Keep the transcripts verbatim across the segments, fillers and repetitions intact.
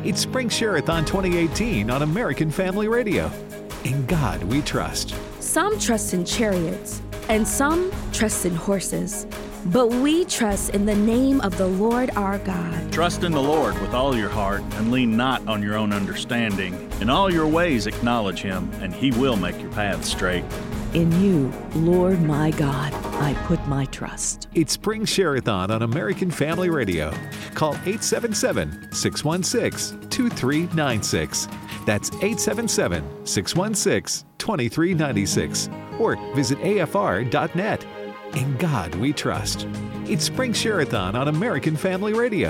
It's Spring Share-a-thon twenty eighteen on American Family Radio. In God we trust. Some trust in chariots, and some trust in horses. But we trust in the name of the Lord our God. Trust in the Lord with all your heart, and lean not on your own understanding. In all your ways acknowledge Him, and He will make your paths straight. In you, Lord my God, I put my trust. It's Spring Share-a-thon on American Family Radio. Call eight seven seven, six one six, two three nine six. That's eight seven seven, six one six, two three nine six. Or visit A F R dot net. In God we trust. It's Spring Share-a-thon on American Family Radio.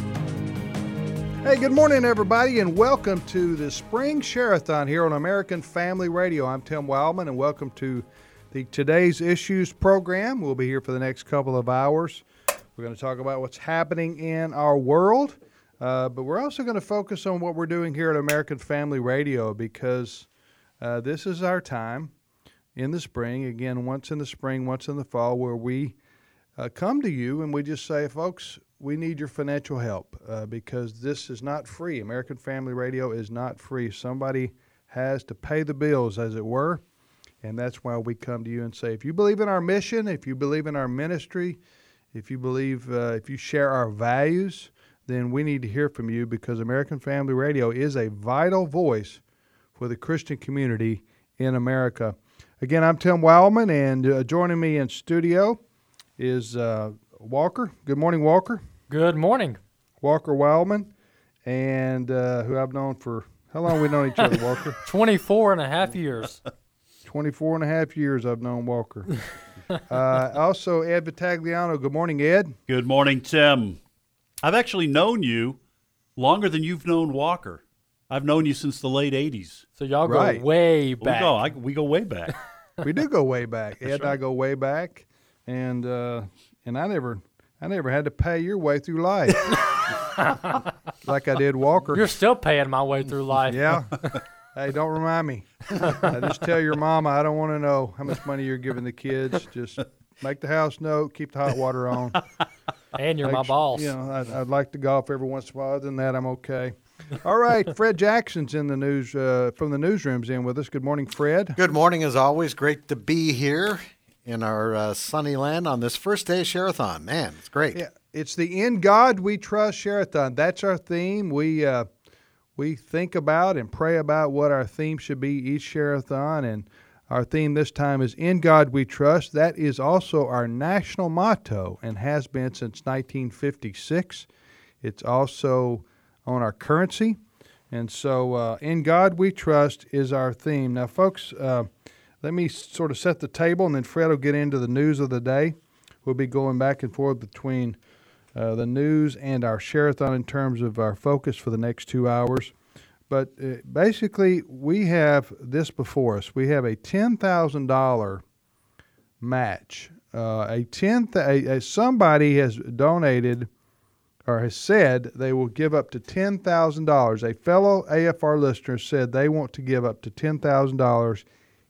Hey, good morning, everybody, and welcome to the Spring Share-a-thon here on American Family Radio. I'm Tim Wildman, and welcome to the Today's Issues program. We'll be here for the next couple of hours. We're going to talk about what's happening in our world, uh, but we're also going to focus on what we're doing here at American Family Radio because uh, this is our time in the spring, again, once in the spring, once in the fall, where we uh, come to you and we just say, folks, we need your financial help uh, because this is not free. American Family Radio is not free. Somebody has to pay the bills, as it were, and that's why we come to you and say, if you believe in our mission, if you believe in our ministry, if you believe, uh, if you share our values, then we need to hear from you because American Family Radio is a vital voice for the Christian community in America. Again, I'm Tim Wildman, and uh, joining me in studio is uh, Walker. Good morning, Walker. Good morning. Walker Wildman, and uh, who I've known for, how long have we known each other, Walker? twenty-four and a half years. twenty-four and a half years I've known Walker. uh, also, Ed Vitagliano. Good morning, Ed. Good morning, Tim. I've actually known you longer than you've known Walker. I've known you since the late eighties. So y'all go Right. way back. We go, I, we go way back. We do go way back. Ed and I right. go way back, and uh, and I never I never had to pay your way through life like I did Walker. You're still paying my way through life. Yeah. Hey, don't remind me. I just tell your mama I don't want to know how much money you're giving the kids. Just make the house note, keep the hot water on. And you're Make my sure- boss. You know, I'd, I'd like to golf every once in a while. Other than that, I'm okay. All right, Fred Jackson's in the news uh, from the newsroom's in with us. Good morning, Fred. Good morning, as always. Great to be here in our uh, sunny land on this first day of Share-a-thon. Man, it's great. Yeah, it's the In God We Trust Share-a-thon. That's our theme. We uh, we think about and pray about what our theme should be each Share-a-thon, and our theme this time is In God We Trust. That is also our national motto and has been since nineteen fifty-six. It's also on our currency, and so uh, In God We Trust is our theme. Now, folks, uh, let me sort of set the table, and then Fred will get into the news of the day. We'll be going back and forth between uh, the news and our Share-a-thon in terms of our focus for the next two hours. But uh, basically, we have this before us. We have a ten thousand dollars match. Uh, a ten th- a, a, somebody has donated or has said they will give up to ten thousand dollars. A fellow A F R listener said they want to give up to ten thousand dollars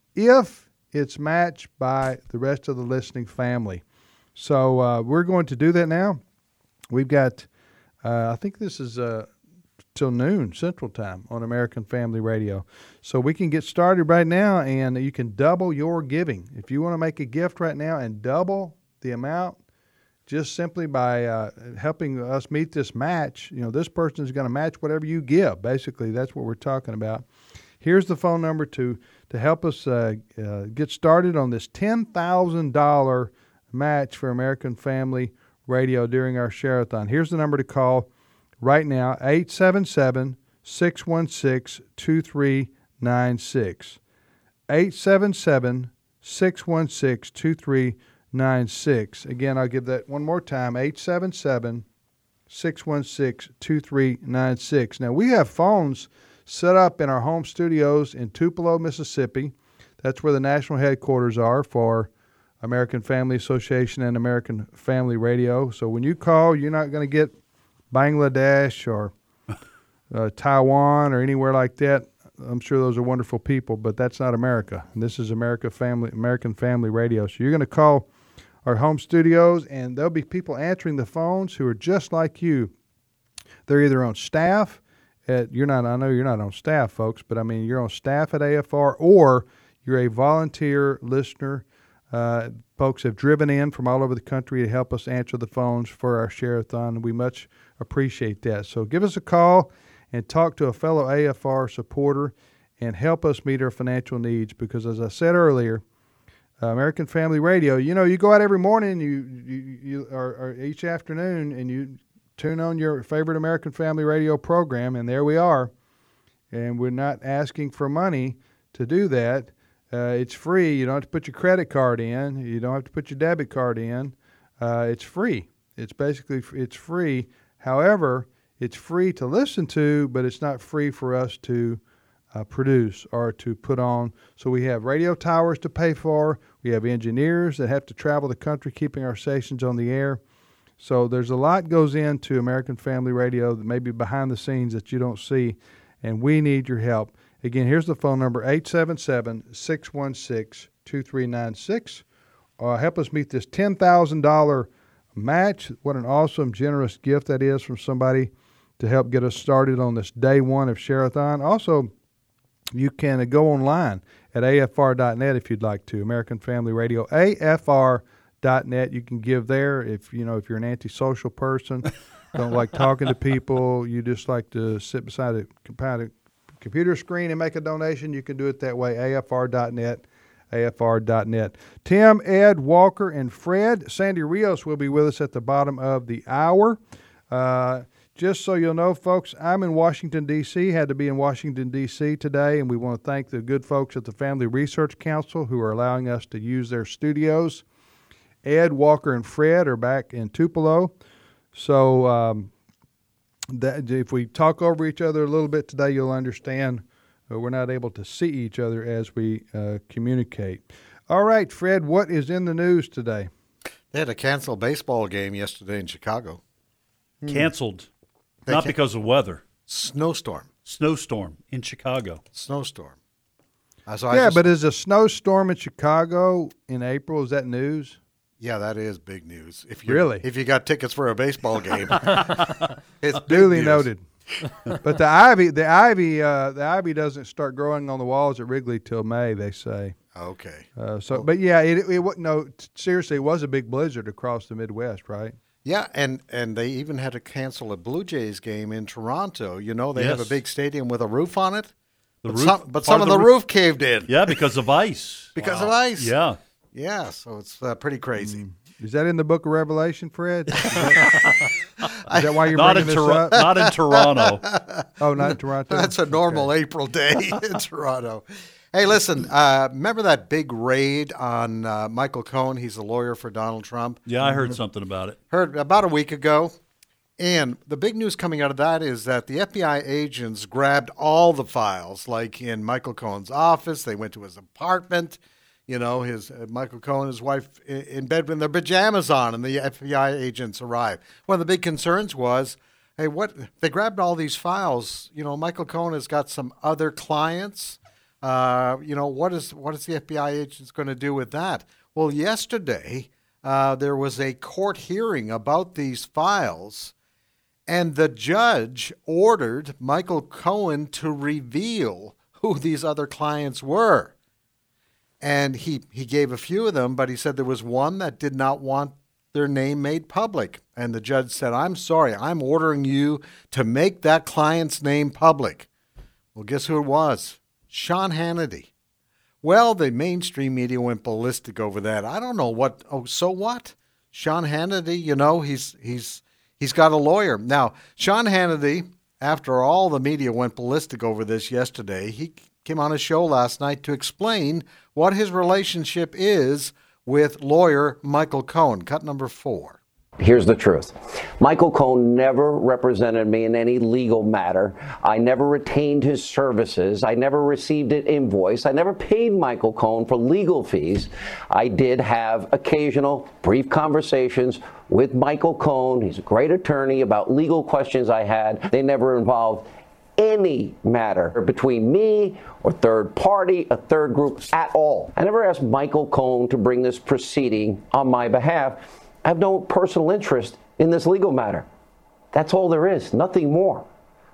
if it's matched by the rest of the listening family. So uh, we're going to do that now. We've got, uh, I think this is uh, till noon Central Time on American Family Radio. So we can get started right now, and you can double your giving. If you want to make a gift right now and double the amount, just simply by uh, helping us meet this match, you know, this person is going to match whatever you give. Basically, that's what we're talking about. Here's the phone number to to help us uh, uh, get started on this ten thousand dollars match for American Family Radio during our Share-a-thon. Here's the number to call right now, eight seven seven, six one six, two three nine six. eight seven seven, six one six, two three nine six. Again, I'll give that one more time, eight seven seven, six one six, two three nine six. Now, we have phones set up in our home studios in Tupelo, Mississippi. That's where the national headquarters are for American Family Association and American Family Radio. So when you call, you're not going to get Bangladesh or uh, Taiwan or anywhere like that. I'm sure those are wonderful people, but that's not America. And this is America Family, American Family Radio. So you're going to call our home studios, and there'll be people answering the phones who are just like you. They're either on staff at, you're not, I know you're not on staff, folks, but I mean, you're on staff at A F R or you're a volunteer listener. Uh, folks have driven in from all over the country to help us answer the phones for our Share-a-thon, and we much appreciate that. So give us a call and talk to a fellow A F R supporter and help us meet our financial needs because, as I said earlier, uh, American Family Radio, you know, you go out every morning you, you, you or, or each afternoon and you tune on your favorite American Family Radio program, and there we are. And we're not asking for money to do that. Uh, it's free. You don't have to put your credit card in. You don't have to put your debit card in. Uh, it's free. It's basically it's free. However, it's free to listen to, but it's not free for us to uh, produce or to put on. So we have radio towers to pay for. We have engineers that have to travel the country keeping our stations on the air. So there's a lot goes into American Family Radio that may be behind the scenes that you don't see, and we need your help. Again, here's the phone number, eight seven seven, six one six, two three nine six. Uh, help us meet this ten thousand dollars match. What an awesome, generous gift that is from somebody to help get us started on this day one of Share-a-thon. Also, you can uh, go online at A F R dot net if you'd like to, American Family Radio, A F R dot net. You can give there if, you know, if you're an antisocial person, don't like talking to people, you just like to sit beside a computer computer screen and make a donation, you can do it that way, A F R dot net, A F R dot net. Tim, Ed, Walker, and Fred. Sandy Rios will be with us at the bottom of the hour. Uh, just so you'll know, folks, I'm in Washington, D C, had to be in Washington, D C today, and we want to thank the good folks at the Family Research Council who are allowing us to use their studios. Ed, Walker, and Fred are back in Tupelo. So, um, That if we talk over each other a little bit today, you'll understand uh, we're not able to see each other as we uh, communicate. All right, Fred, what is in the news today? They had to cancel a baseball game yesterday in Chicago. Canceled, They not can- because of weather. Snowstorm. Snowstorm in Chicago. Snowstorm. Uh, so I Yeah, just- but is a snowstorm in Chicago in April, is that news? Yeah, that is big news. If you Really? if you got tickets for a baseball game, it's big Duly news. noted. But the ivy, the ivy, uh, the ivy doesn't start growing on the walls at Wrigley till May, they say. Okay. Uh, so, but yeah, it, it, it no, seriously, it was a big blizzard across the Midwest, right? Yeah, and, and they even had to cancel a Blue Jays game in Toronto. You know, they have a Yes. big stadium with a roof on it. The but roof, some, but part some of the roo- roof caved in Yeah, because of ice. because Wow. of ice. Yeah. Yeah, so it's uh, pretty crazy. Is that in the Book of Revelation, Fred? Is that, is that why you're Not in, bringing this Tor- up? not in Toronto. Oh, not in Toronto. That's a normal April day in Toronto. Hey, listen, uh, remember that big raid on uh, Michael Cohen? He's a lawyer for Donald Trump. Yeah, I heard something about it. Heard about a week ago. And the big news coming out of that is that the F B I agents grabbed all the files, like in Michael Cohen's office. They went to his apartment. You know, his uh, Michael Cohen, his wife, in, in bed with their pajamas on, and the F B I agents arrived. One of the big concerns was, hey, what? They grabbed all these files. You know, Michael Cohen has got some other clients. Uh, you know, what is what is the F B I agents going to do with that? Well, yesterday uh, there was a court hearing about these files, and the judge ordered Michael Cohen to reveal who these other clients were. And he, he gave a few of them, but he said there was one that did not want their name made public. And the judge said, I'm sorry, I'm ordering you to make that client's name public. Well, guess who it was? Sean Hannity. Well, the mainstream media went ballistic over that. I don't know what, oh, so what? Sean Hannity, you know, he's he's he's got a lawyer. Now, Sean Hannity, after all the media went ballistic over this yesterday, he came on a show last night to explain what his relationship is with lawyer Michael Cohen. Cut number four. Here's the truth. Michael Cohen never represented me in any legal matter. I never retained his services. I never received an invoice. I never paid Michael Cohen for legal fees. I did have occasional brief conversations with Michael Cohen. He's a great attorney about legal questions I had. They never involved any matter between me or third party, a third group at all. I never asked Michael Cohen to bring this proceeding on my behalf. I have no personal interest in this legal matter. That's all there is, nothing more.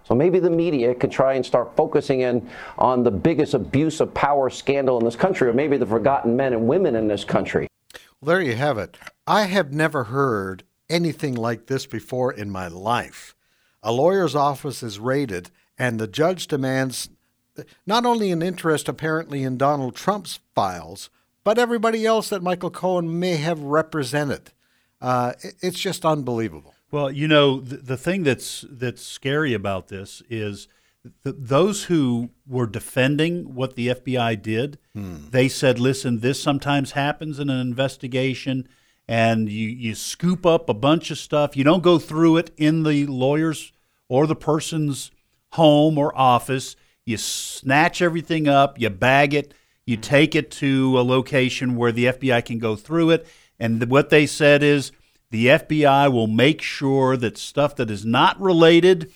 So maybe the media could try and start focusing in on the biggest abuse of power scandal in this country, or maybe the forgotten men and women in this country. Well, there you have it. I have never heard anything like this before in my life. A lawyer's office is raided, and the judge demands not only an interest apparently in Donald Trump's files, but everybody else that Michael Cohen may have represented. Uh, it's just unbelievable. Well, you know, the, the thing that's that's scary about this is th- those who were defending what the F B I did, hmm. they said, listen, this sometimes happens in an investigation, and you, you scoop up a bunch of stuff. You don't go through it in the lawyer's or the person's home or office. You snatch everything up, you bag it, you take it to a location where the F B I can go through it. And th- what they said is, the F B I will make sure that stuff that is not related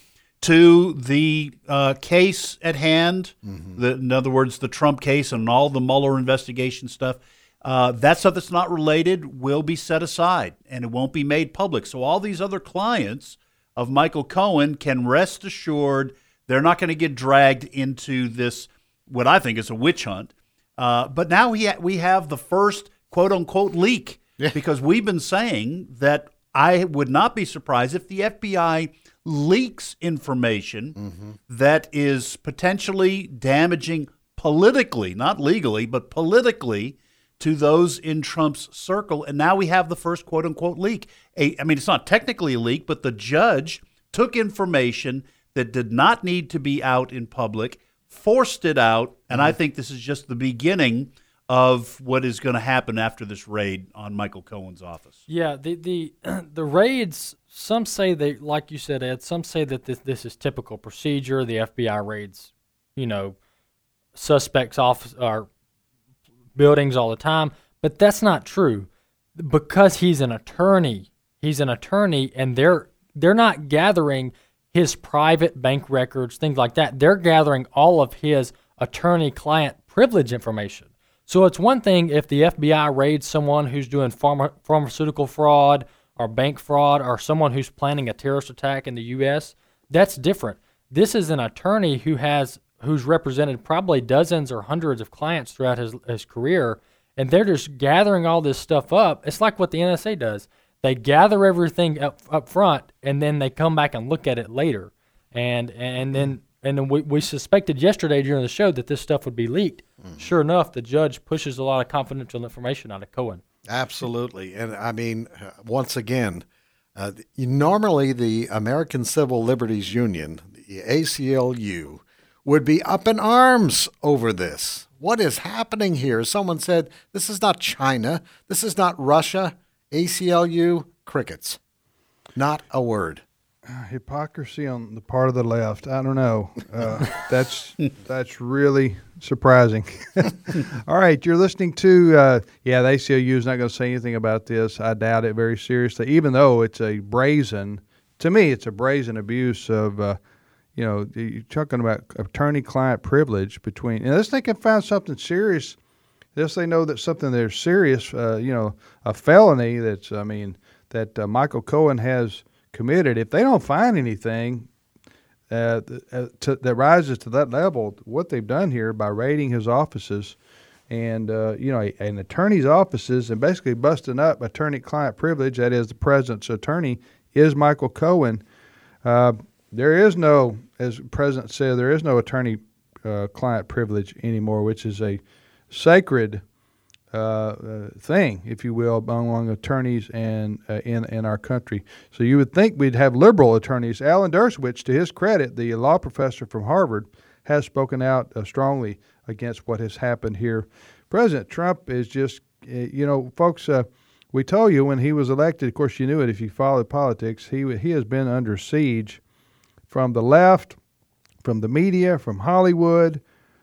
to the uh, case at hand, mm-hmm. the, in other words, the Trump case and all the Mueller investigation stuff, uh, that stuff that's not related will be set aside and it won't be made public. So all these other clients of Michael Cohen can rest assured they're not going to get dragged into this, what I think is a witch hunt. Uh, but now we, ha- we have the first quote-unquote leak. Yeah. Because we've been saying that I would not be surprised if the F B I leaks information mm-hmm. that is potentially damaging politically, not legally, but politically to those in Trump's circle. And now we have the first quote-unquote leak. A, I mean, it's not technically a leak, but the judge took information that did not need to be out in public, forced it out, and mm-hmm. I think this is just the beginning of what is going to happen after this raid on Michael Cohen's office. Yeah, the the the raids, some say they, like you said, Ed, some say that this, this is typical procedure. The F B I raids, you know, suspects' office or buildings all the time, but that's not true because he's an attorney. He's an attorney, and they're they're not gathering his private bank records, things like that. They're gathering all of his attorney-client privilege information. So it's one thing if the F B I raids someone who's doing pharma, pharmaceutical fraud or bank fraud or someone who's planning a terrorist attack in the U S. That's different. This is an attorney who has who's represented probably dozens or hundreds of clients throughout his, his career, and they're just gathering all this stuff up. It's like what the N S A does. They gather everything up up front, and then they come back and look at it later. And and then and then we, we suspected yesterday during the show that this stuff would be leaked. Mm-hmm. Sure enough, the judge pushes a lot of confidential information out of Cohen. Absolutely. And I mean, uh, once again, uh, normally the American Civil Liberties Union, the A C L U, would be up in arms over this. What is happening here? Someone said, this is not China. This is not Russia. A C L U, crickets. Not a word. Hypocrisy on the part of the left. I don't know. Uh, that's that's really surprising. All right, you're listening to, uh, yeah, the A C L U is not going to say anything about this. I doubt it very seriously, even though it's a brazen, to me, it's a brazen abuse of, uh, you know, you're talking about attorney-client privilege between, unless they can find something serious, unless they know that something that's serious, uh, you know, a felony that's, I mean, that uh, Michael Cohen has committed, if they don't find anything uh, to, that rises to that level, what they've done here by raiding his offices and, uh, you know, an attorney's offices and basically busting up attorney-client privilege, that is the president's attorney, is Michael Cohen. Uh, there is no, as the president said, there is no attorney-client uh, privilege anymore, which is a sacred Uh, uh, thing, if you will, among attorneys and uh, in in our country. So you would think we'd have liberal attorneys. Alan Dershowitz, to his credit, the law professor from Harvard, has spoken out uh, strongly against what has happened here. President Trump is just, uh, you know, folks. Uh, we told you when he was elected. Of course, you knew it if you followed politics. He he has been under siege from the left, from the media, from Hollywood.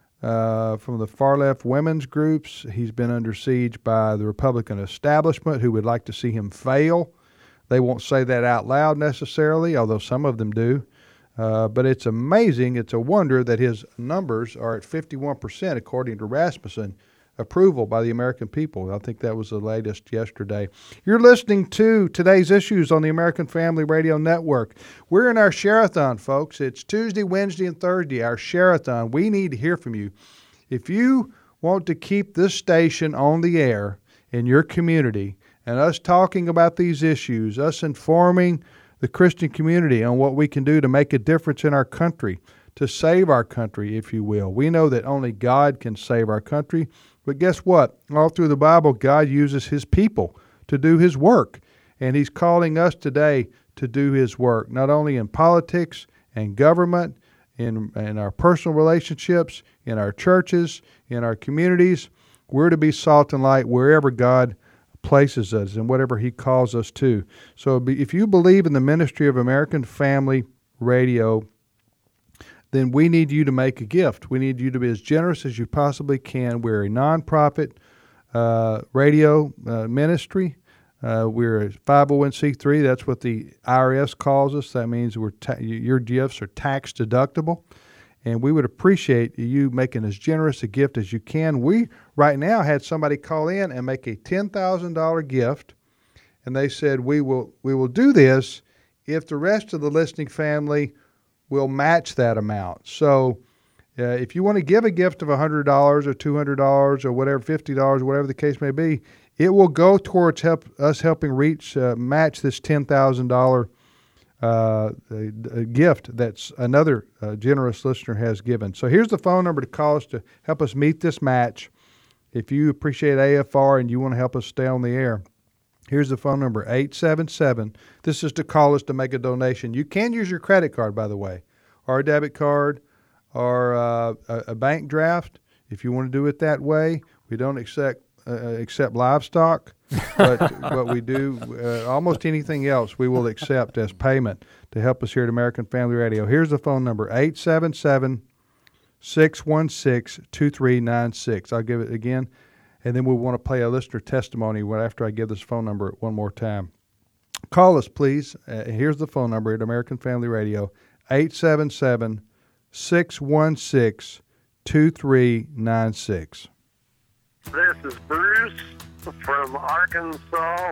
Uh, from the far-left women's groups. He's been under siege by the Republican establishment who would like to see him fail. They won't say that out loud necessarily, although some of them do. Uh, but it's amazing, it's a wonder that his numbers are at fifty-one percent according to Rasmussen approval by the American people. I think that was the latest yesterday. You're listening to Today's Issues on the American Family Radio Network. We're in our Share-a-thon, folks. It's Tuesday, Wednesday, and Thursday, our Share-a-thon. We need to hear from you. If you want to keep this station on the air in your community and us talking about these issues, us informing the Christian community on what we can do to make a difference in our country, to save our country, if you will. We know that only God can save our country. But guess what? All through the Bible, God uses his people to do his work. And he's calling us today to do his work, not only in politics and government, in, in our personal relationships, in our churches, in our communities. We're to be salt and light wherever God places us and whatever he calls us to. So if you believe in the ministry of American Family Radio, then we need you to make a gift. We need you to be as generous as you possibly can. We're a nonprofit uh, radio uh, ministry. Uh, we're a five oh one c three. That's what the I R S calls us. That means we're ta- your gifts are tax deductible. And we would appreciate you making as generous a gift as you can. We, right now, had somebody call in and make a ten thousand dollars gift. And they said, we will we will do this if the rest of the listening family will match that amount. So uh, if you want to give a gift of one hundred dollars or two hundred dollars or whatever, fifty dollars, whatever the case may be, it will go towards help us helping reach, uh, match this ten thousand dollars uh, a, a gift that's another uh, generous listener has given. So here's the phone number to call us to help us meet this match. If you appreciate A F R and you want to help us stay on the air, here's the phone number, eight seven seven. This is to call us to make a donation. You can use your credit card, by the way, or a debit card, or uh, a, a bank draft. If you want to do it that way, we don't accept uh, accept livestock, but but we do uh, almost anything else we will accept as payment to help us here at American Family Radio. Here's the phone number, eight seven seven, six one six, two three nine six. I'll give it again. And then we want to play a listener testimony after I give this phone number one more time. Call us, please. Uh, here's the phone number at American Family Radio, eight seven seven, six one six, two three nine six. This is Bruce from Arkansas.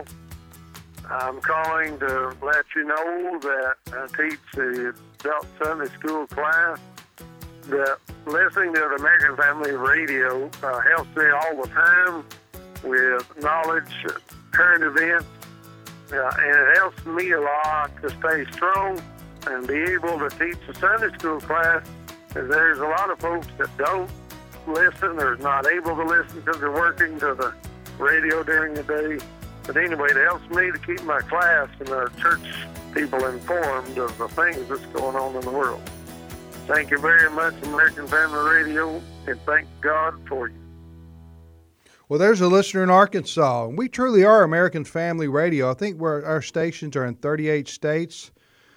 I'm calling to let you know that I teach the adult Sunday school class, that listening to the American Family Radio uh, helps me all the time with knowledge, current events, uh, and it helps me a lot to stay strong and be able to teach the Sunday school class. Because there's a lot of folks that don't listen or not able to listen because they're working to the radio during the day. But anyway, it helps me to keep my class and our church people informed of the things that's going on in the world. Thank you very much, American Family Radio, and thank God for you. Well, there's a listener in Arkansas, and we truly are American Family Radio. I think we're, our stations are in thirty-eight states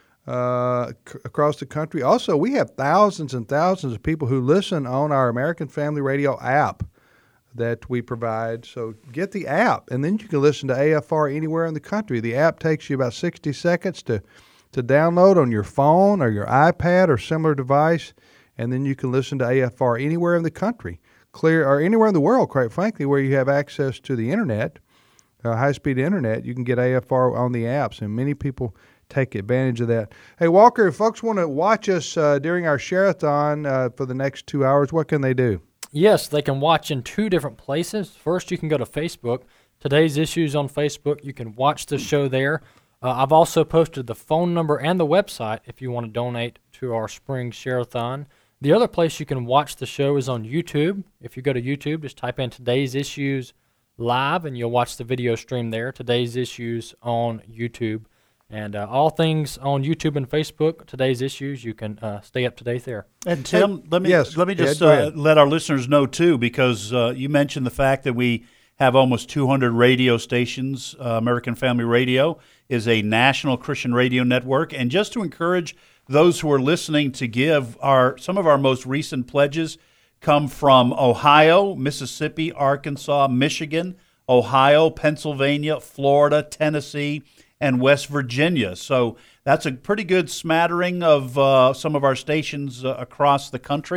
uh, c- across the country. Also, we have thousands and thousands of people who listen on our American Family Radio app that we provide. So get the app, and then you can listen to A F R anywhere in the country. The app takes you about sixty seconds to to download on your phone or your iPad or similar device, and then you can listen to A F R anywhere in the country, clear or anywhere in the world, quite frankly, where you have access to the internet, uh, high-speed internet. You can get A F R on the apps, and many people take advantage of that. Hey, Walker, if folks want to watch us uh, during our Share-a-thon uh, for the next two hours, what can they do? Yes, they can watch in two different places. First, you can go to Facebook. Today's Issues on Facebook. You can watch the show there. Uh, I've also posted the phone number and the website if you want to donate to our spring share-a-thon. The other place you can watch the show is on YouTube. If you go to YouTube, just type in Today's Issues Live, and you'll watch the video stream there, Today's Issues on YouTube. And uh, all things on YouTube and Facebook, Today's Issues, you can uh, stay up to date there. And Tim, let me yes, let me just yeah, uh, let our listeners know, too, because uh, you mentioned the fact that we have almost two hundred radio stations. uh, American Family Radio is a national Christian radio network. And just to encourage those who are listening to give, our some of our most recent pledges come from Ohio, Mississippi, Arkansas, Michigan, Ohio, Pennsylvania, Florida, Tennessee, and West Virginia. So that's a pretty good smattering of uh, some of our stations uh, across the country.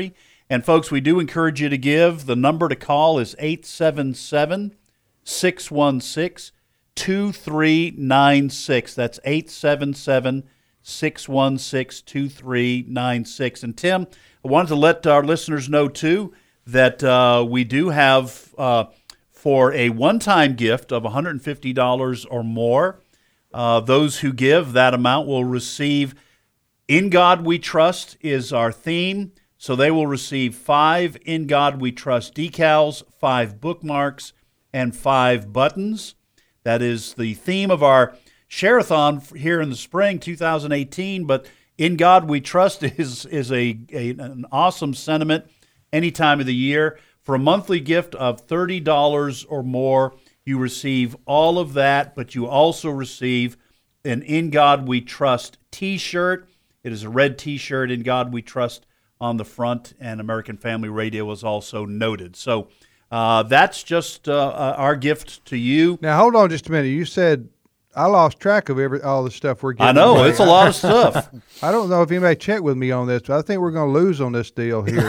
And, folks, we do encourage you to give. The number to call is eight seven seven, six one six, two three nine six. That's eight seven seven, six one six, two three nine six. And, Tim, I wanted to let our listeners know, too, that uh, we do have, uh, for a one-time gift of one hundred fifty dollars or more, uh, those who give that amount will receive In God We Trust is our theme. So they will receive five In God We Trust decals, five bookmarks, and five buttons. That is the theme of our Share-a-thon here in the spring two thousand eighteen. But In God We Trust is, is a, a an awesome sentiment any time of the year. For a monthly gift of thirty dollars or more, you receive all of that, but you also receive an In God We Trust t-shirt. It is a red t-shirt, In God We Trust, on the front, and American Family Radio was also noted. So uh, that's just uh, our gift to you. Now, hold on just a minute. You said I lost track of every all the stuff we're getting. I know. away. It's a lot of stuff. I don't know if anybody checked with me on this, but I think we're going to lose on this deal here.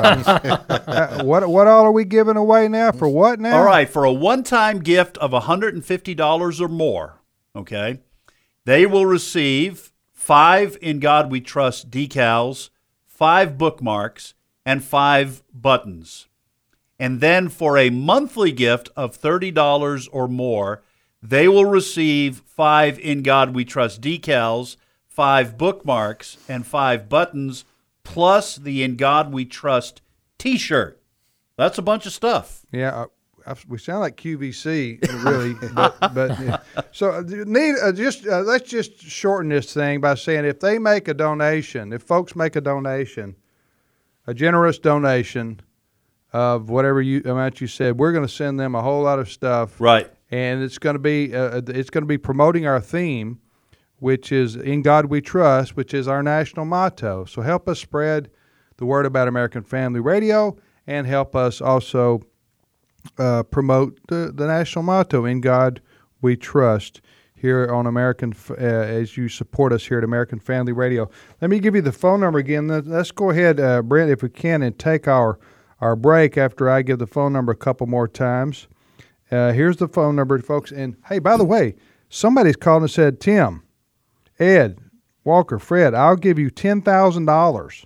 Uh, what what all are we giving away now? For what now? All right. For a one-time gift of one hundred fifty dollars or more, okay, they will receive five In God We Trust decals, five bookmarks, and five buttons. And then for a monthly gift of thirty dollars or more, they will receive five In God We Trust decals, five bookmarks, and five buttons, plus the In God We Trust t-shirt. That's a bunch of stuff. Yeah, I, I, we sound like Q V C, really. but, but yeah. So need uh, just uh, let's just shorten this thing by saying if they make a donation, if folks make a donation, a generous donation of whatever you amount you said, we're going to send them a whole lot of stuff. Right. And it's going to be uh, it's going to be promoting our theme, which is In God We Trust, which is our national motto. So help us spread the word about American Family Radio, and help us also uh, promote the, the national motto, In God We Trust, here on American uh, as you support us here at American Family Radio. Let me give you the phone number again. Let's go ahead, uh, Brent, if we can, and take our our break after I give the phone number a couple more times. Uh, here's the phone number, folks. And, hey, by the way, somebody's called and said, Tim, Ed, Walker, Fred, I'll give you ten thousand dollars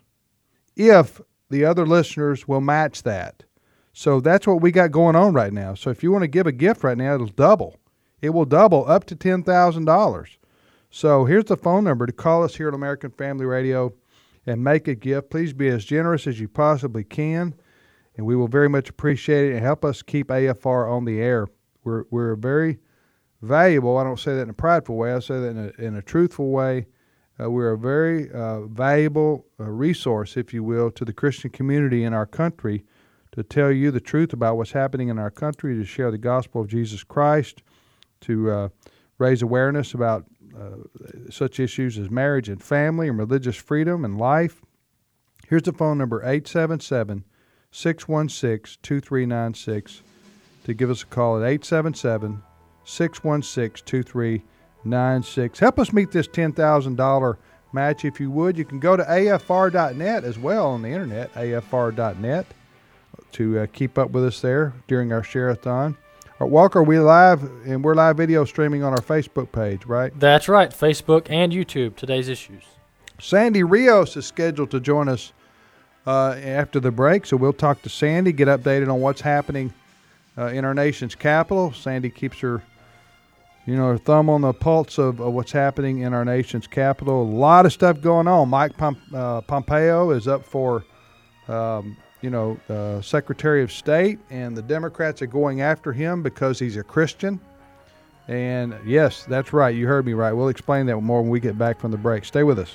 if the other listeners will match that. So that's what we got going on right now. So if you want to give a gift right now, it'll double. It will double up to ten thousand dollars. So here's the phone number to call us here at American Family Radio and make a gift. Please be as generous as you possibly can, and we will very much appreciate it, and help us keep A F R on the air. We're we're very valuable. I don't say that in a prideful way. I say that in a, in a truthful way. Uh, we're a very uh, valuable uh, resource, if you will, to the Christian community in our country, to tell you the truth about what's happening in our country, to share the gospel of Jesus Christ, to uh, raise awareness about uh, such issues as marriage and family and religious freedom and life. Here's the phone number, eight seven seven, six one six, two three nine six, to give us a call at eight seven seven, six one six, two three nine six. Help us meet this ten thousand dollars match, if you would. You can go to A F R dot net as well on the internet, A F R dot net, to uh, keep up with us there during our share-a-thon. Uh, Walker, we live, and we're live video streaming on our Facebook page, right? That's right, Facebook and YouTube, Today's Issues. Sandy Rios is scheduled to join us uh, after the break, so we'll talk to Sandy, get updated on what's happening uh, in our nation's capital. Sandy keeps her, you know, her thumb on the pulse of, of what's happening in our nation's capital. A lot of stuff going on. Mike Pom- uh, Pompeo is up for, um, you know, uh, Secretary of State, and the Democrats are going after him because he's a Christian. And yes, that's right. You heard me right. We'll explain that more when we get back from the break. Stay with us.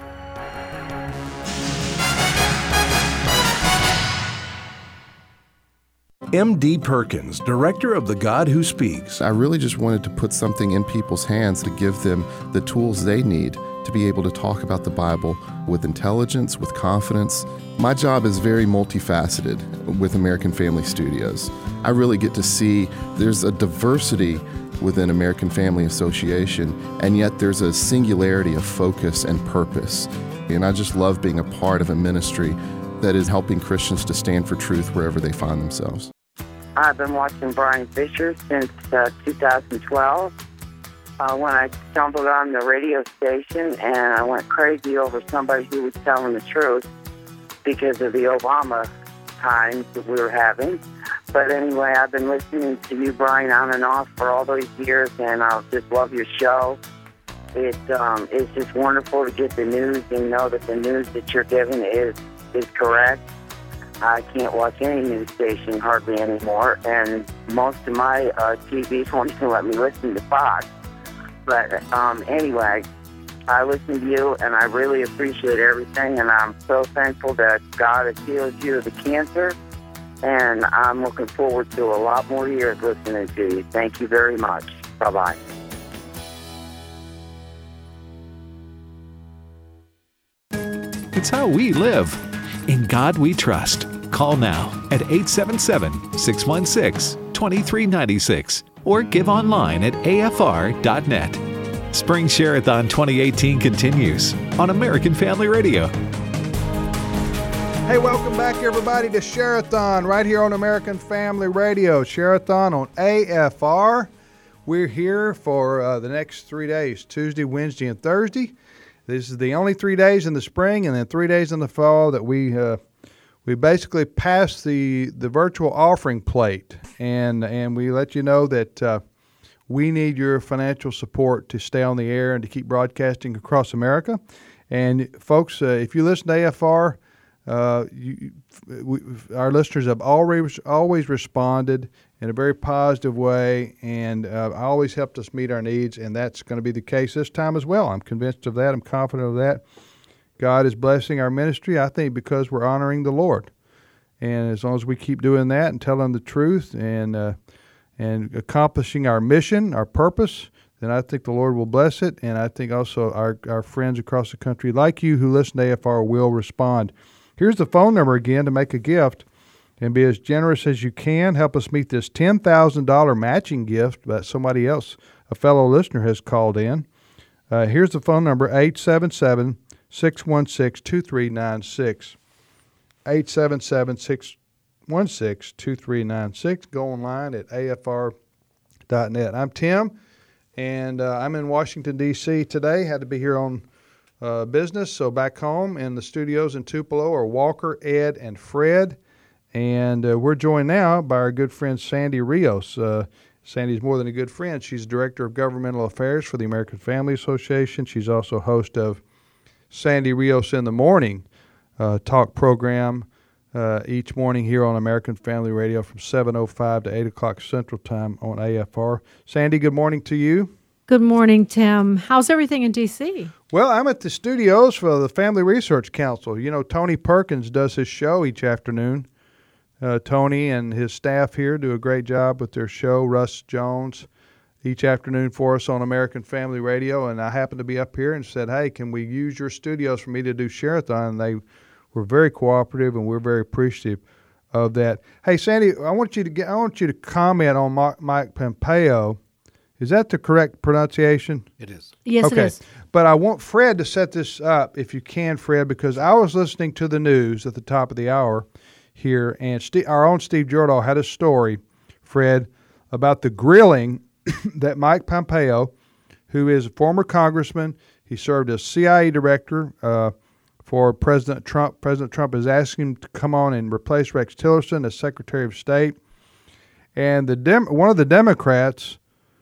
M D Perkins, director of The God Who Speaks. I really just wanted to put something in people's hands to give them the tools they need to be able to talk about the Bible with intelligence, with confidence. My job is very multifaceted with American Family Studios. I really get to see there's a diversity within American Family Association, and yet there's a singularity of focus and purpose. And I just love being a part of a ministry that is helping Christians to stand for truth wherever they find themselves. I've been watching Brian Fisher since uh, two thousand twelve uh, when I stumbled on the radio station, and I went crazy over somebody who was telling the truth because of the Obama times that we were having. But anyway, I've been listening to you, Brian, on and off for all those years, and I just love your show. It, um, it's just wonderful to get the news and know that the news that you're giving is, is correct. I can't watch any news station hardly anymore, and most of my uh, T Vs won't even let me listen to Fox. But um, anyway, I listen to you, and I really appreciate everything, and I'm so thankful that God has healed you of the cancer, and I'm looking forward to a lot more years listening to you. Thank you very much. Bye-bye. It's how we live. In God we trust. Call now at eight seven seven, six one six, two three nine six or give online at A F R dot net. Spring Share-a-thon twenty eighteen continues on American Family Radio. Hey, welcome back, everybody, to Share-a-thon right here on American Family Radio. Share-a-thon on A F R. We're here for uh, the next three days, Tuesday, Wednesday, and Thursday. This is the only three days in the spring and then three days in the fall that we uh, we basically pass the the virtual offering plate, and and we let you know that uh, we need your financial support to stay on the air and to keep broadcasting across America. And folks, uh, if you listen to A F R, uh, you, we, our listeners have always always responded in a very positive way, and uh, always helped us meet our needs, and that's going to be the case this time as well. I'm convinced of that. I'm confident of that. God is blessing our ministry, I think, because we're honoring the Lord. And as long as we keep doing that and telling the truth and uh, and accomplishing our mission, our purpose, then I think the Lord will bless it, and I think also our, our friends across the country like you who listen to A F R will respond. Here's the phone number again to make a gift and be as generous as you can. Help us meet this ten thousand dollars matching gift that somebody else, a fellow listener, has called in. Uh, here's the phone number, eight seven seven, six one six, two three nine six. eight seven seven, six one six, two three nine six. Go online at A F R dot net. I'm Tim, and uh, I'm in Washington, D C today. Had to be here on uh, business, so back home in the studios in Tupelo are Walker, Ed, and Fred. And uh, we're joined now by our good friend Sandy Rios. Uh, Sandy's more than a good friend. She's Director of Governmental Affairs for the American Family Association. She's also host of Sandy Rios in the Morning uh, talk program uh, each morning here on American Family Radio from seven oh five to eight o'clock Central Time on A F R. Sandy, good morning to you. Good morning, Tim. How's everything in D C? Well, I'm at the studios for the Family Research Council. You know, Tony Perkins does his show each afternoon. Uh, Tony and his staff here do a great job with their show, Russ Jones, each afternoon for us on American Family Radio. And I happened to be up here and said, hey, can we use your studios for me to do Share-a-thon? And they were very cooperative, and we're very appreciative of that. Hey, Sandy, I want you to get, I want you to comment on Mike, Mike Pompeo. Is that the correct pronunciation? It is. Yes, okay. it is. But I want Fred to set this up, if you can, Fred, because I was listening to the news at the top of the hour here, and Steve, our own Steve Jordahl had a story, Fred, about the grilling that Mike Pompeo, who is a former congressman, he served as C I A director uh, for President Trump. President Trump is asking him to come on and replace Rex Tillerson as Secretary of State. And the Dem- one of the Democrats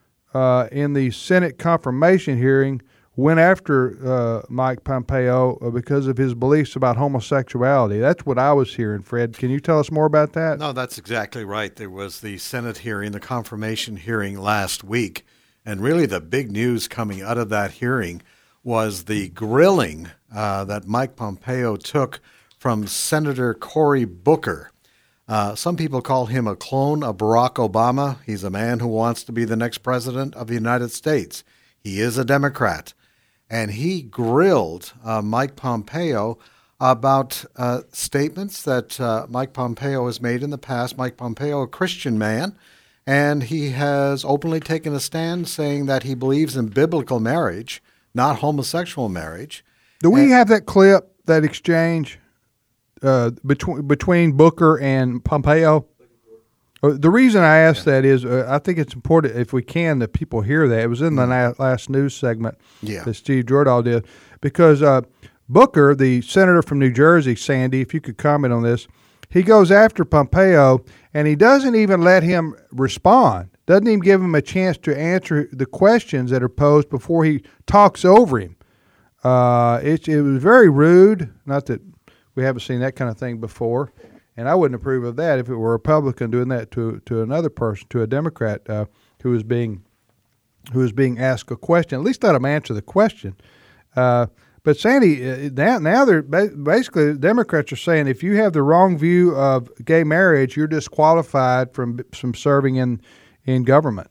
uh, in the Senate confirmation hearing went after uh, Mike Pompeo because of his beliefs about homosexuality. That's what I was hearing, Fred. Can you tell us more about that? No, that's exactly right. There was the Senate hearing, the confirmation hearing last week, and really the big news coming out of that hearing was the grilling uh, that Mike Pompeo took from Senator Cory Booker. Uh, some people call him a clone of Barack Obama. He's a man who wants to be the next president of the United States. He is a Democrat. And he grilled uh, Mike Pompeo about uh, statements that uh, Mike Pompeo has made in the past. Mike Pompeo, a Christian man, and he has openly taken a stand saying that he believes in biblical marriage, not homosexual marriage. Do we and, have that clip, that exchange? uh, between between Booker and Pompeo? Uh, The reason I ask that is uh, I think it's important, if we can, that people hear that. It was in the na- last news segment Yeah. that Steve Jordahl did, because uh, Booker, the senator from New Jersey, Sandy, if you could comment on this, he goes after Pompeo, and he doesn't even let him respond, doesn't even give him a chance to answer the questions that are posed before he talks over him. Uh, it, it was very rude, not that we haven't seen that kind of thing before. And I wouldn't approve of that if it were a Republican doing that to to another person, to a Democrat uh, who was being who was being asked a question. At least let them answer the question. Uh, but Sandy, uh, now now they're ba- basically the Democrats are saying if you have the wrong view of gay marriage, you're disqualified from from serving in in government.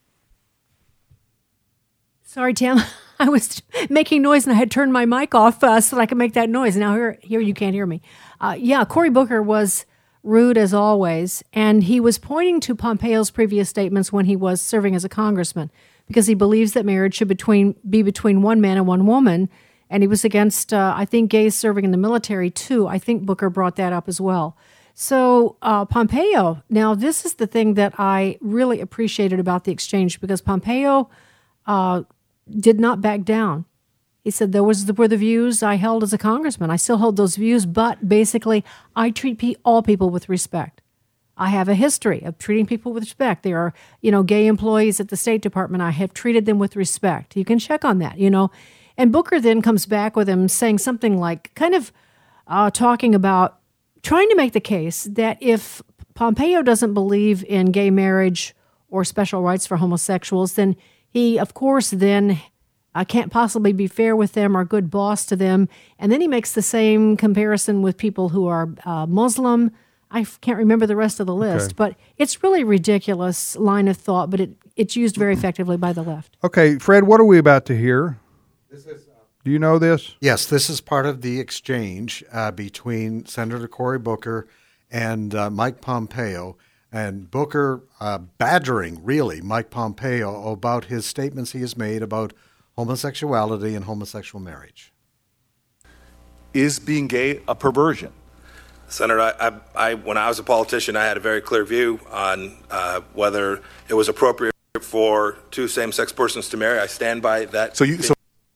Sorry, Tim. I was making noise and I had turned my mic off uh, so that I could make that noise. Now here, here you can't hear me. Uh, yeah, Cory Booker was rude as always, and he was pointing to Pompeo's previous statements when he was serving as a congressman, because he believes that marriage should between be between one man and one woman, and he was against, uh, I think, gays serving in the military too. I think Booker brought that up as well. So uh, Pompeo, now this is the thing that I really appreciated about the exchange, because Pompeo uh, did not back down. He said, those were the views I held as a congressman. I still hold those views, but basically, I treat pe- all people with respect. I have a history of treating people with respect. There are, you know, gay employees at the State Department. I have treated them with respect. You can check on that, you know. And Booker then comes back with him saying something like, kind of uh, talking about, trying to make the case that if Pompeo doesn't believe in gay marriage or special rights for homosexuals, then he, of course, then uh, can't possibly be fair with them or a good boss to them. And then he makes the same comparison with people who are uh, Muslim. I f- can't remember the rest of the list, Okay. but it's really ridiculous line of thought, but it, it's used very effectively by the left. Okay, Fred, what are we about to hear? This is, uh, Do you know this? Yes, this is part of the exchange uh, between Senator Cory Booker and uh, Mike Pompeo. And Booker uh, badgering, really, Mike Pompeo about his statements he has made about homosexuality and homosexual marriage. Is being gay a perversion? Senator, I, I, I, when I was a politician, I had a very clear view on uh, whether it was appropriate for two same-sex persons to marry. I stand by that. So you, so,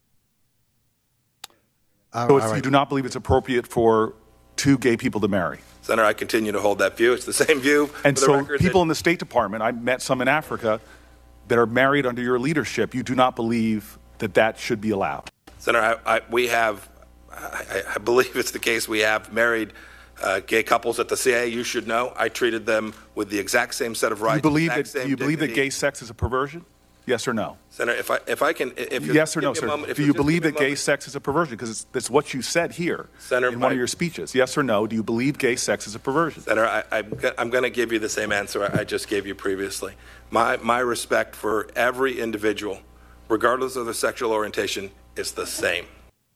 Uh, so it's, all right. you do not believe it's appropriate for two gay people to marry? Senator, I continue to hold that view. It's the same view. And for the so record people that, in the State Department, I met some in Africa that are married under your leadership. You do not believe that that should be allowed? Senator, I, I, we have, I, I believe it's the case, we have married uh, gay couples at the C I A. You should know I treated them with the exact same set of rights. Do you believe exact that, same do you believe that dignity. gay sex is a perversion? Yes or no? Senator, if I, if I can, if you'll Yes or give no, me a sir? moment- if Do you'll you just believe give me that a gay moment. sex is a perversion? Because it's, that's what you said here Senator, in one my- of your speeches. Yes or no? Do you believe gay sex is a perversion? Senator, I, I'm, go- I'm going to give you the same answer I just gave you previously. My, my respect for every individual, regardless of their sexual orientation, is the same.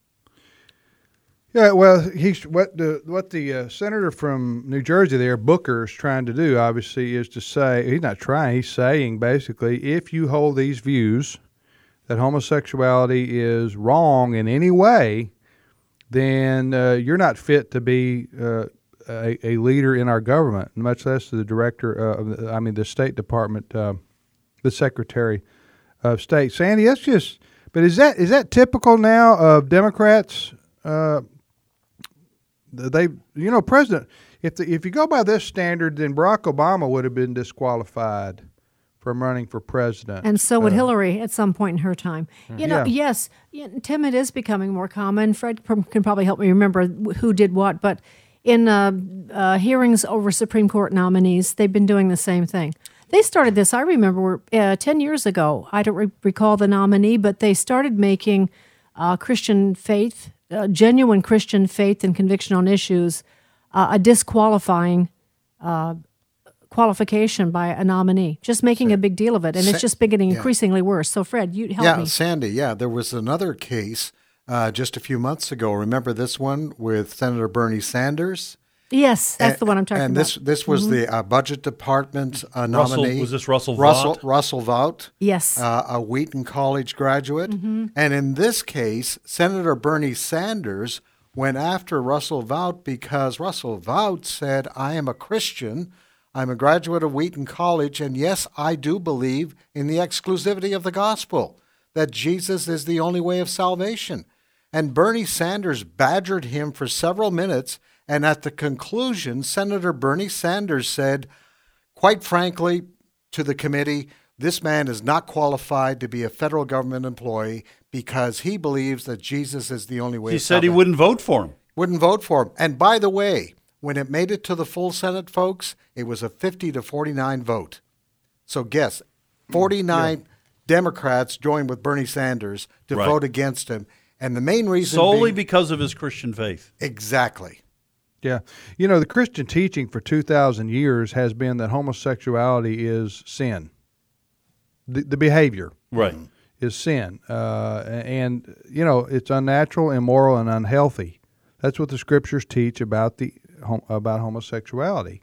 Yeah, well, he's what the what the uh, senator from New Jersey there, Booker, is trying to do, obviously, is to say, he's not trying, he's saying basically, if you hold these views that homosexuality is wrong in any way, then uh, you're not fit to be uh, a, a leader in our government, much less the director uh, of, the, I mean, the State Department, uh, the Secretary of State. Sandy, that's just, but is that is that typical now of Democrats? Uh, They, you know, President, if the, if you go by this standard, then Barack Obama would have been disqualified from running for president. And so would Uh, Hillary at some point in her time. You know, Yeah. yes, yeah, Tim, it is becoming more common. Fred pr- can probably help me remember who did what, but in uh, uh, hearings over Supreme Court nominees, they've been doing the same thing. They started this, I remember, uh, ten years ago. I don't re- recall the nominee, but they started making uh, Christian faith, uh, genuine Christian faith and conviction on issues, uh, a disqualifying uh, qualification by a nominee, just making a big deal of it. And Sa- it's just been getting yeah. increasingly worse. So, Fred, you help yeah, me. Sandy, yeah, there was another case uh, just a few months ago. Remember this one with Senator Bernie Sanders? Yes, that's And- the one I'm talking and about. this this was Mhm. the uh, Budget Department uh, Russell- nominee. was this Russell Russell, Vought? Russell Vought. Yes. Uh, a Wheaton College graduate. Mhm. And in this case, Senator Bernie Sanders went after Russell Vought because Russell Vought said, I am a Christian, I'm a graduate of Wheaton College, and yes, I do believe in the exclusivity of the gospel, that Jesus is the only way of salvation. And Bernie Sanders badgered him for several minutes, and at the conclusion, Senator Bernie Sanders said, quite frankly, to the committee, this man is not qualified to be a federal government employee because he believes that Jesus is the only way. He said he wouldn't vote for him. Wouldn't vote for him. And by the way, when it made it to the full Senate, folks, it was a fifty to forty-nine vote. So guess, forty-nine yeah. Democrats joined with Bernie Sanders to right. vote against him. And the main reason solely being, because of his Christian faith. Exactly. Yeah. You know, the Christian teaching for two thousand years has been that homosexuality is sin. The, the behavior right. is sin. Uh, and, you know, it's unnatural, immoral, and unhealthy. That's what the scriptures teach about the about homosexuality.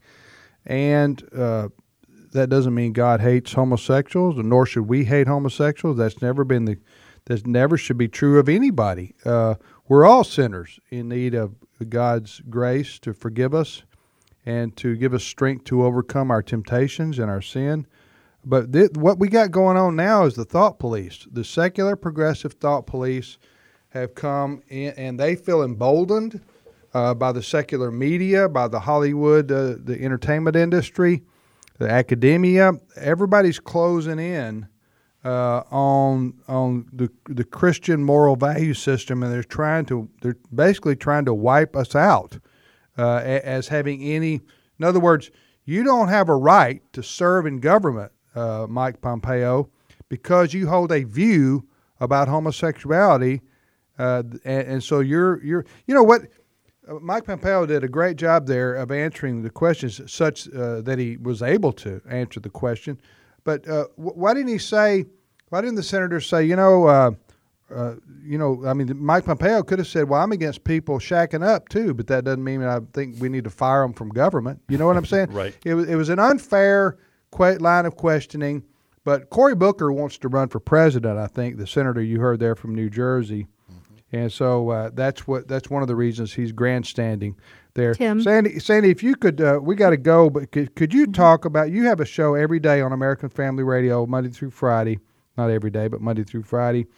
And uh, that doesn't mean God hates homosexuals, nor should we hate homosexuals. That's never been the that never should be true of anybody. Uh, we're all sinners in need of God's grace to forgive us and to give us strength to overcome our temptations and our sin. But th- what we got going on now is the thought police. The secular progressive thought police have come in, and they feel emboldened uh, by the secular media, by the Hollywood, uh, the entertainment industry, the academia. Everybody's closing in uh, on on the the Christian moral value system, and they're trying to they're basically trying to wipe us out uh, as having any. In other words, you don't have a right to serve in government, uh, Mike Pompeo, because you hold a view about homosexuality, uh, and, and so you're you're you know what. Mike Pompeo did a great job there of answering the questions such uh, that he was able to answer the question. But uh, why didn't he say, why didn't the senator say, you know, uh, uh, you know, I mean, Mike Pompeo could have said, well, I'm against people shacking up too, but that doesn't mean I think we need to fire them from government. You know what I'm saying? Right. It was, it was an unfair que- line of questioning, but Cory Booker wants to run for president, I think, the senator you heard there from New Jersey. And so uh, that's what that's one of the reasons he's grandstanding there. Tim. Sandy, Sandy, if you could, uh, we got to go, but could, could you talk about, you have a show every day on American Family Radio, Monday through Friday, not every day, but Monday through Friday.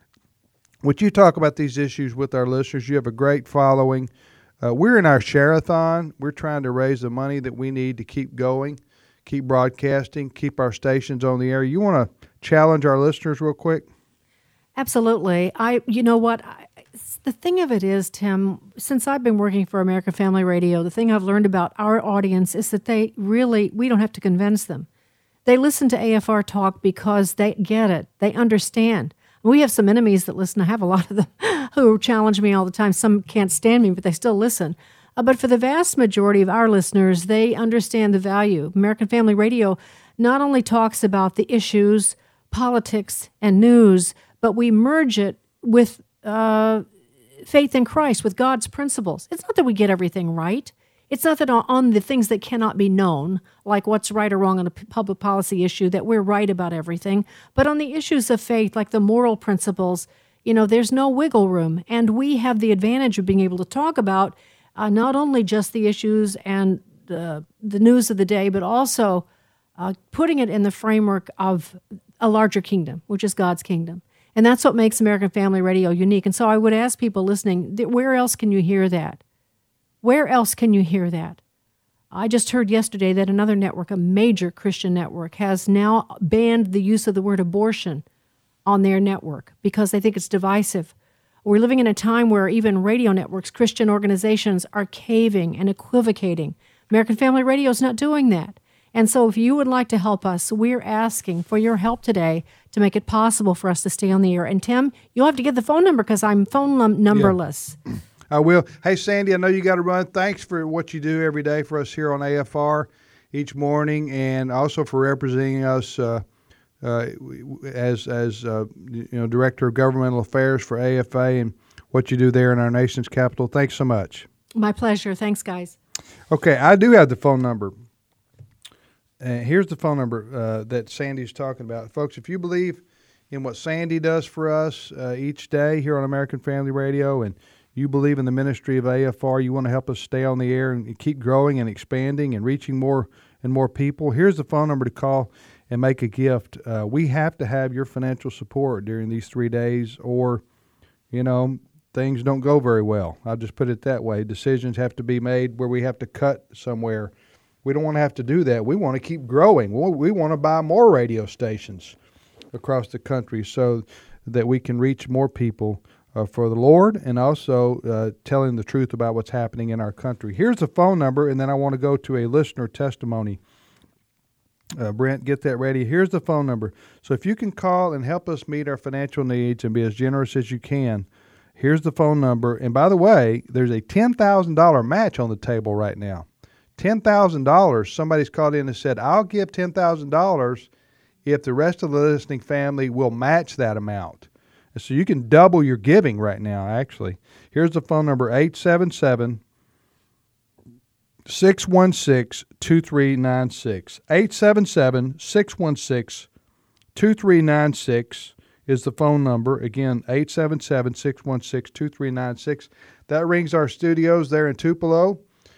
Would you talk about these issues with our listeners? You have a great following. Uh, we're in our share-a-thon. We're trying to raise the money that we need to keep going, keep broadcasting, keep our stations on the air. You want to challenge our listeners real quick? Absolutely. I, you know what, I, the thing of it is, Tim, since I've been working for American Family Radio, the thing I've learned about our audience is that they really, we don't have to convince them. They listen to A F R Talk because they get it. They understand. We have some enemies that listen. I have a lot of them who challenge me all the time. Some can't stand me, but they still listen. Uh, but for the vast majority of our listeners, they understand the value. American Family Radio not only talks about the issues, politics, and news, but we merge it with uh, faith in Christ, with God's principles. It's not that we get everything right. It's not that on the things that cannot be known, like what's right or wrong on a public policy issue, that we're right about everything. But on the issues of faith, like the moral principles, you know, there's no wiggle room. And we have the advantage of being able to talk about uh, not only just the issues and the, the news of the day, but also uh, putting it in the framework of a larger kingdom, which is God's kingdom. And that's what makes American Family Radio unique. And so I would ask people listening, where else can you hear that? Where else can you hear that? I just heard yesterday that another network, a major Christian network, has now banned the use of the word abortion on their network because they think it's divisive. We're living in a time where even radio networks, Christian organizations, are caving and equivocating. American Family Radio is not doing that. And so if you would like to help us, we're asking for your help today to make it possible for us to stay on the air. And Tim, you'll have to get the phone number because I'm phone num- numberless. Yeah. I will. Hey, Sandy, I know you got to run. Thanks for what you do every day for us here on A F R each morning, and also for representing us uh, uh, as as uh, you know, Director of Governmental Affairs for A F A and what you do there in our nation's capital. Thanks so much. My pleasure. Thanks, guys. Okay, I do have the phone number. Uh, here's the phone number uh, that Sandy's talking about. Folks, if you believe in what Sandy does for us uh, each day here on American Family Radio, and you believe in the ministry of A F R, you want to help us stay on the air and keep growing and expanding and reaching more and more people, here's the phone number to call and make a gift. Uh, we have to have your financial support during these three days or, you know, things don't go very well. I'll just put it that way. Decisions have to be made where we have to cut somewhere. We don't want to have to do that. We want to keep growing. We want to buy more radio stations across the country so that we can reach more people uh, for the Lord and also uh, telling the truth about what's happening in our country. Here's the phone number, and then I want to go to a listener testimony. Uh, Brent, get that ready. Here's the phone number. So if you can call and help us meet our financial needs and be as generous as you can, here's the phone number. And by the way, there's a ten thousand dollars match on the table right now. ten thousand dollars. Somebody's called in and said, I'll give ten thousand dollars if the rest of the listening family will match that amount. So you can double your giving right now, actually. Here's the phone number, eight seven seven, six one six, two three nine six. eight seven seven, six one six, two three nine six is the phone number. Again, eight seven seven, six one six, two three nine six. That rings our studios there in Tupelo.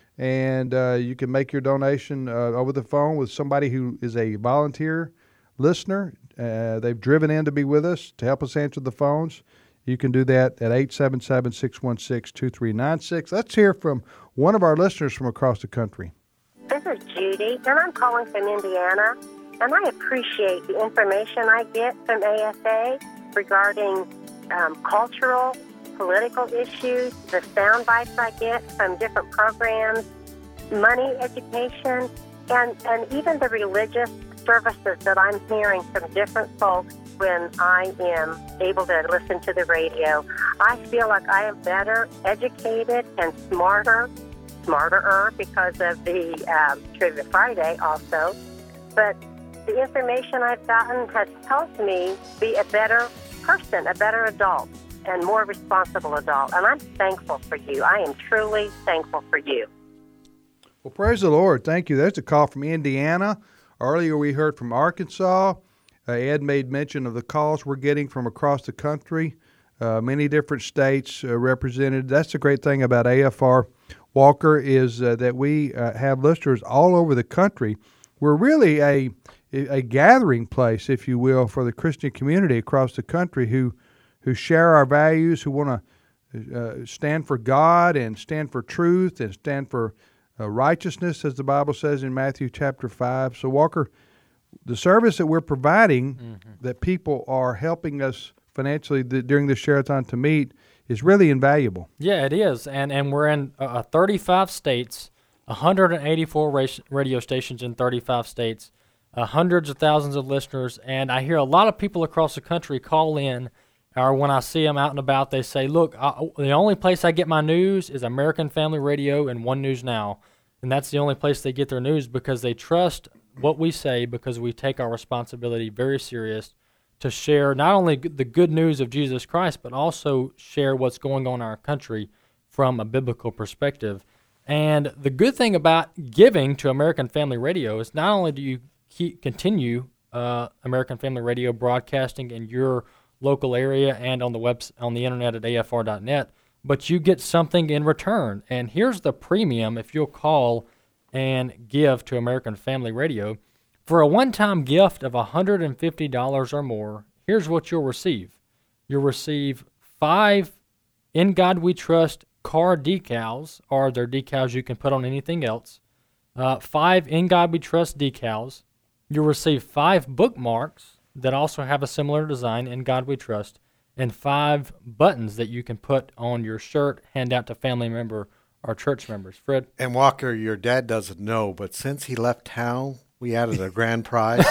And uh, you can make your donation uh, over the phone with somebody who is a volunteer listener. Uh, they've driven in to be with us to help us answer the phones. You can do that at eight seven seven, six one six, two three nine six. Let's hear from one of our listeners from across the country. This is Judy, and I'm calling from Indiana. And I appreciate the information I get from A F A regarding um, cultural, political issues, the sound bites I get from different programs, money education, and, and even the religious services that I'm hearing from different folks when I am able to listen to the radio. I feel like I am better educated and smarter, smarterer because of the um, Trivia Friday also. But the information I've gotten has helped me be a better person, a better adult, and more responsible adult. And I'm thankful for you. I am truly thankful for you. Well, praise the Lord. Thank you. There's a call from Indiana. Earlier we heard from Arkansas. Uh, Ed made mention of the calls we're getting from across the country. Uh, many different states uh, represented. That's the great thing about A F R, Walker, is uh, that we uh, have listeners all over the country. We're really a, a gathering place, if you will, for the Christian community across the country who who share our values, who want to uh, stand for God and stand for truth and stand for uh, righteousness, as the Bible says in Matthew chapter five. So, Walker, the service that we're providing, mm-hmm. that people are helping us financially th- during this Share-a-thon to meet, is really invaluable. Yeah, it is. And and we're in uh, thirty-five states, one hundred eighty-four ra- radio stations in thirty-five states, uh, hundreds of thousands of listeners. And I hear a lot of people across the country call in, or when I see them out and about, they say, look, I, the only place I get my news is American Family Radio and One News Now. And that's the only place they get their news because they trust what we say, because we take our responsibility very serious to share not only the good news of Jesus Christ, but also share what's going on in our country from a biblical perspective. And the good thing about giving to American Family Radio is not only do you keep, continue uh, American Family Radio broadcasting in your local area and on the web, on the internet at A F R dot net, but you get something in return. And here's the premium if you'll call and give to American Family Radio. For a one-time gift of one hundred fifty dollars or more, here's what you'll receive. You'll receive five In God We Trust car decals, or they're decals you can put on anything else, uh, five In God We Trust decals. You'll receive five bookmarks that also have a similar design, In God We Trust, and five buttons that you can put on your shirt, hand out to family member or church members. Fred? And Walker, your dad doesn't know, but since he left town, we added a grand prize.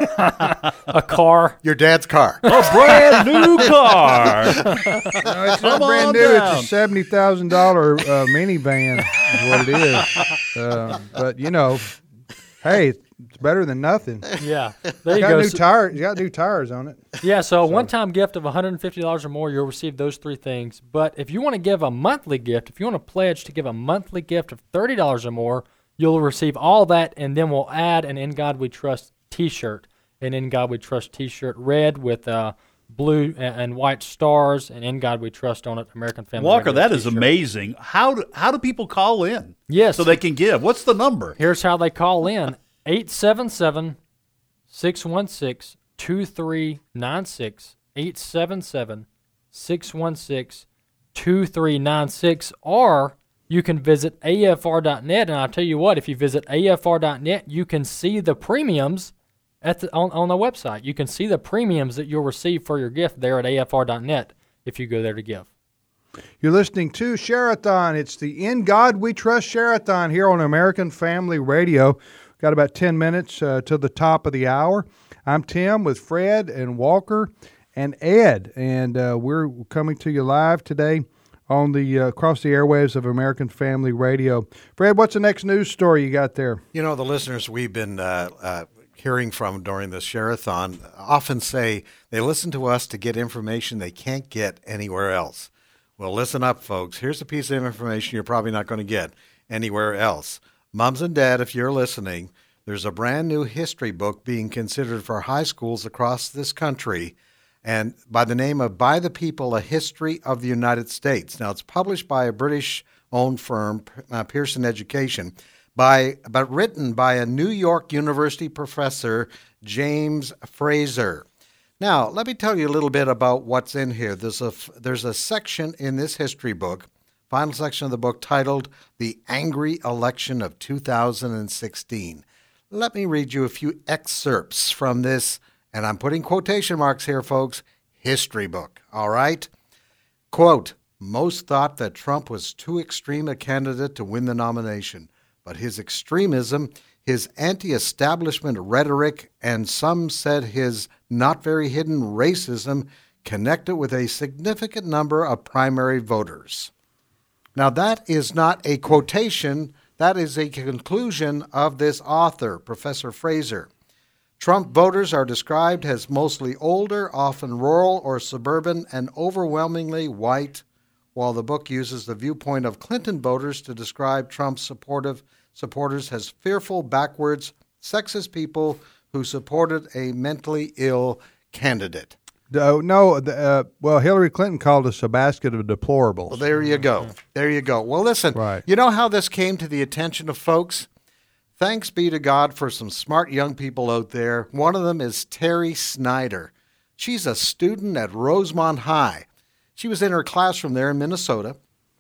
A car. Your dad's car. A brand new car. No, it's not brand new. down. It's a seventy thousand dollars uh, minivan is what it is. Uh, but, you know, hey, it's better than nothing. Yeah. There It's you got go. new So- tires. You got new tires on it. Yeah, so a one-time gift of one hundred fifty dollars or more, you'll receive those three things. But if you want to give a monthly gift, if you want to pledge to give a monthly gift of thirty dollars or more, you'll receive all that, and then we'll add an In God We Trust t-shirt, an In God We Trust t-shirt, red with uh, blue and, and white stars, and In God We Trust on it. American Family Walker, Radio that is t-shirt. amazing. How do, how do people call in? Yes. So they can give. What's the number? Here's how they call in. eight seven seven, six one six, two three nine six. eight seven seven, six one six, two three nine six. Or you can visit A F R dot net. And I'll tell you what, if you visit A F R dot net, you can see the premiums at the, on, on the website. You can see the premiums that you'll receive for your gift there at A F R dot net if you go there to give. You're listening to Share-a-thon. It's the In God We Trust Share-a-thon here on American Family Radio. Got about ten minutes uh, to the top of the hour. I'm Tim with Fred and Walker and Ed, and uh, we're coming to you live today on the uh, across the airwaves of American Family Radio. Fred, what's the next news story you got there? You know, the listeners we've been uh, uh, hearing from during this Share-a-thon often say they listen to us to get information they can't get anywhere else. Well, listen up, folks. Here's a piece of information you're probably not going to get anywhere else. Moms and Dad, if you're listening, there's a brand new history book being considered for high schools across this country, and by the name of By the People, A History of the United States. Now, it's published by a British-owned firm, uh, Pearson Education, by but written by a New York University professor, James Fraser. Now, let me tell you a little bit about what's in here. There's a, there's a section in this history book, final section of the book, titled The Angry Election of two thousand sixteen. Let me read you a few excerpts from this, and I'm putting quotation marks here, folks, history book, all right? Quote, most thought that Trump was too extreme a candidate to win the nomination, but his extremism, his anti-establishment rhetoric, and some said his not very hidden racism connected with a significant number of primary voters. Now, that is not a quotation. That is a conclusion of this author, Professor Fraser. Trump voters are described as mostly older, often rural or suburban, and overwhelmingly white, while the book uses the viewpoint of Clinton voters to describe Trump's supportive supporters as fearful, backwards, sexist people who supported a mentally ill candidate. Uh, no, uh, well, Hillary Clinton called us a basket of deplorables. Well, there you go. There you go. Well, listen, right. You know how this came to the attention of folks? Thanks be to God for some smart young people out there. One of them is Terry Snyder. She's a student at Rosemont High. She was in her classroom there in Minnesota.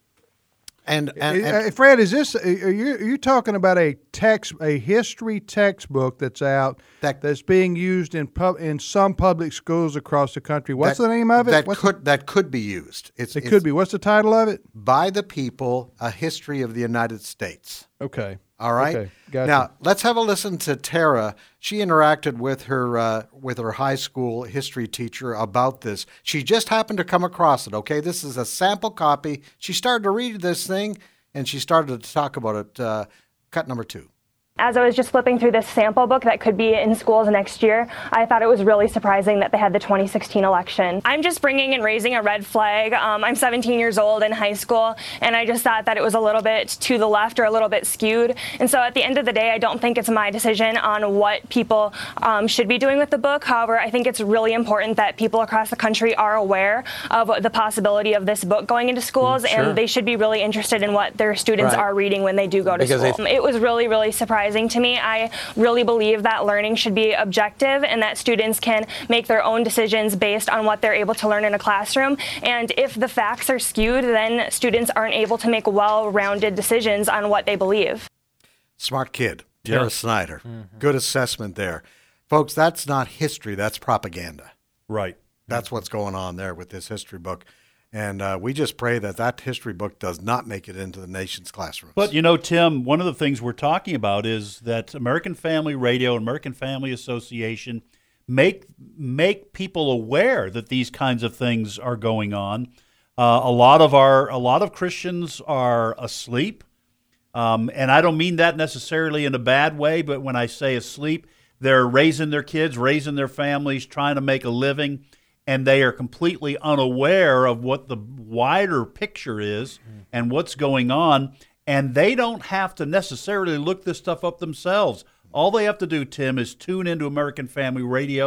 And, and, and uh, Fred, is this? Are you, are you talking about a text, a history textbook that's out that, that's being used in pub, in some public schools across the country? What's that, the name of it? That What's could the, that could be used. It's, it it's, could be. What's the title of it? By the People: A History of the United States. Okay. All right. Okay. Gotcha. Now let's have a listen to Tara. She interacted with her uh, with her high school history teacher about this. She just happened to come across it. Okay, this is a sample copy. She started to read this thing, and she started to talk about it. Uh, cut number two. As I was just flipping through this sample book that could be in schools next year, I thought it was really surprising that they had the twenty sixteen election. I'm just bringing and raising a red flag. Um, I'm seventeen years old in high school, and I just thought that it was a little bit to the left or a little bit skewed. And so at the end of the day, I don't think it's my decision on what people um, should be doing with the book. However, I think it's really important that people across the country are aware of the possibility of this book going into schools, Sure. and they should be really interested in what their students Right. are reading when they do go to Because school. they- It was really, really surprising to me. I really believe that learning should be objective and that students can make their own decisions based on what they're able to learn in a classroom. And if the facts are skewed, then students aren't able to make well-rounded decisions on what they believe. Smart kid, Tara Yes. Snyder. Mhm. Good assessment there. Folks, that's not history, that's propaganda. Right. That's what's going on there with this history book. And uh, we just pray that that history book does not make it into the nation's classrooms. But, you know, Tim, one of the things we're talking about is that American Family Radio and American Family Association make make people aware that these kinds of things are going on. Uh, a lot of our a lot of Christians are asleep, um, and I don't mean that necessarily in a bad way. But when I say asleep, they're raising their kids, raising their families, trying to make a living, and they are completely unaware of what the wider picture is and what's going on. And they don't have to necessarily look this stuff up themselves. All they have to do, Tim, is tune into American Family Radio.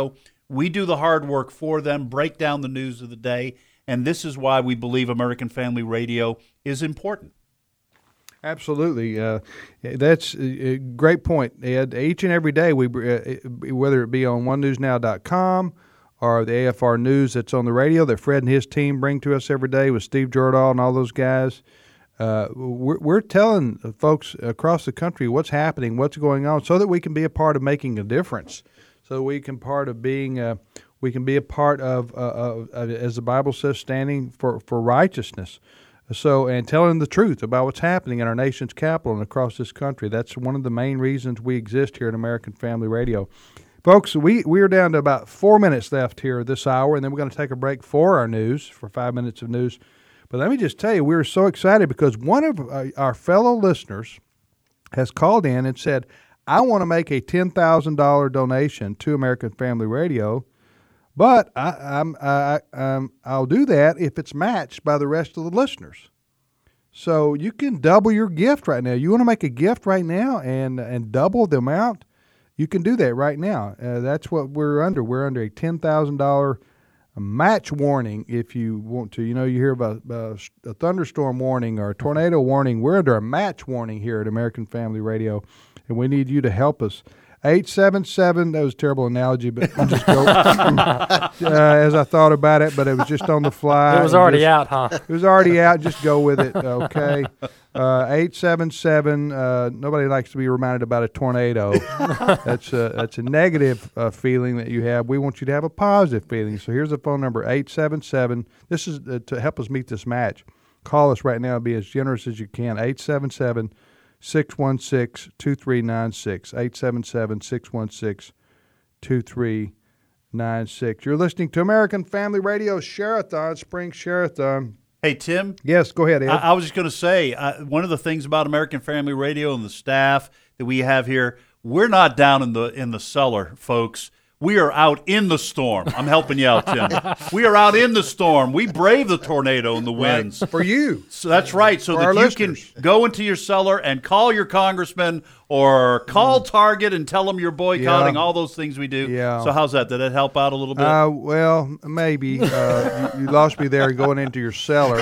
We do the hard work for them, break down the news of the day, and this is why we believe American Family Radio is important. Absolutely. Uh, that's a great point, Ed. Each and every day, we uh, whether it be on one news now dot com or the A F R News that's on the radio that Fred and his team bring to us every day with Steve Jordahl and all those guys, uh, we're, we're telling folks across the country what's happening, what's going on, so that we can be a part of making a difference, so we can part of being uh, we can be a part of, uh, of, of, as the Bible says, standing for, for righteousness. So, and telling the truth about what's happening in our nation's capital and across this country. That's one of the main reasons we exist here at American Family Radio. Folks, we, we are down to about four minutes left here this hour, and then we're going to take a break for our news, for five minutes of news. But let me just tell you, we were so excited because one of our fellow listeners has called in and said, I want to make a ten thousand dollars donation to American Family Radio, but I, I'm, I, um, I'll do that if it's matched by the rest of the listeners. So you can double your gift right now. You want to make a gift right now and and double the amount? You can do that right now. Uh, that's what we're under. We're under a ten thousand dollars match warning if you want to. You know, you hear about uh, a thunderstorm warning or a tornado warning. We're under a match warning here at American Family Radio, and we need you to help us. eight seven seven, that was a terrible analogy, but I'll just go uh, as I thought about it, but it was just on the fly. It was already just, out, huh? It was already out. Just go with it, okay? Uh, eight seven seven, uh, nobody likes to be reminded about a tornado. That's, a, that's a negative uh, feeling that you have. We want you to have a positive feeling. So here's the phone number, eight seven seven. This is uh, to help us meet this match. Call us right now. Be as generous as you can, eight seven seven, six one six, two three nine six, eight seven seven, six one six, two three nine six. You're listening to American Family Radio Share-a-thon, Spring Share-a-thon. Hey, Tim? Yes, go ahead, Ed. I, I was just going to say, uh, one of the things about American Family Radio and the staff that we have here, we're not down in the in the cellar, folks. We are out in the storm. I'm helping you out, Tim. We are out in the storm. We brave the tornado and the winds. Right. For you. So that's right. So For that our you listeners. can go into your cellar and call your congressman or call Target and tell them you're boycotting, Yeah. all those things we do. Yeah. So how's that? Did that help out a little bit? Uh, well, maybe. Uh, you, you lost me there going into your cellar.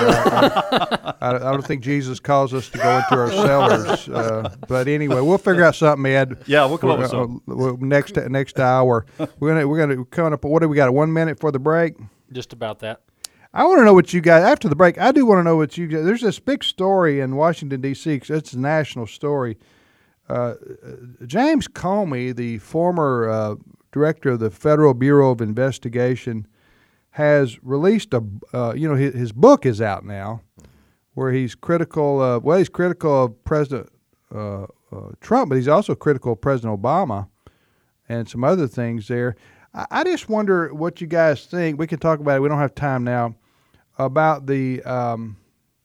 I, I, I don't think Jesus calls us to go into our cellars. Uh, but anyway, we'll figure out something, Ed. Yeah, we'll come up with Uh, something. uh, next next hour, we're gonna we're gonna coming up. What do we got? One minute for the break. Just about that. I want to know what you guys after the break. I do want to know what you guys. There's this big story in Washington D C because it's a national story. Uh, James Comey, the former uh, director of the Federal Bureau of Investigation, has released a, uh, you know, his, his book is out now, where he's critical of, well, he's critical of President uh, uh, Trump, but he's also critical of President Obama and some other things there. I, I just wonder what you guys think. We can talk about it. We don't have time now about the, um,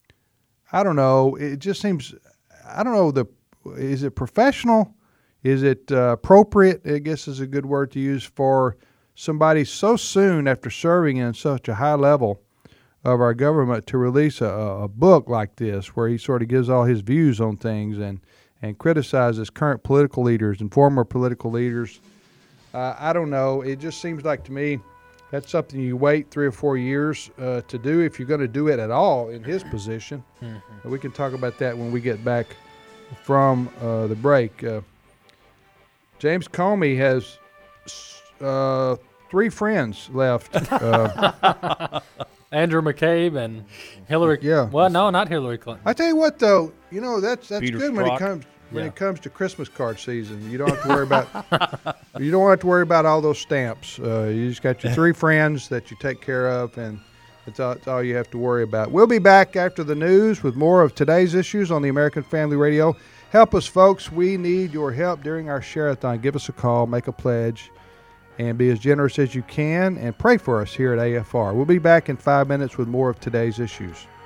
I don't know, it just seems, I don't know, the, is it professional? Is it uh, appropriate, I guess is a good word to use, for somebody so soon after serving in such a high level of our government to release a, a book like this where he sort of gives all his views on things and, and criticizes current political leaders and former political leaders? Uh, I don't know. It just seems like to me that's something you wait three or four years uh, to do if you're going to do it at all in his position. Mm-hmm. We can talk about that when we get back from uh, the break. Uh, James Comey has uh, three friends left. Uh, Andrew McCabe and Hillary. Yeah. Well, no, not Hillary Clinton. I tell you what, though, you know that's that's Peter good when it Strzok. comes when Yeah. it comes to Christmas card season. You don't have to worry about you don't have to worry about all those stamps. Uh, you just got your three friends that you take care of, and that's all, that's all you have to worry about. We'll be back after the news with more of today's issues on the American Family Radio. Help us, folks. We need your help during our share-a-thon. Give us a call, make a pledge, and be as generous as you can, and pray for us here at A F R. We'll be back in five minutes with more of today's issues.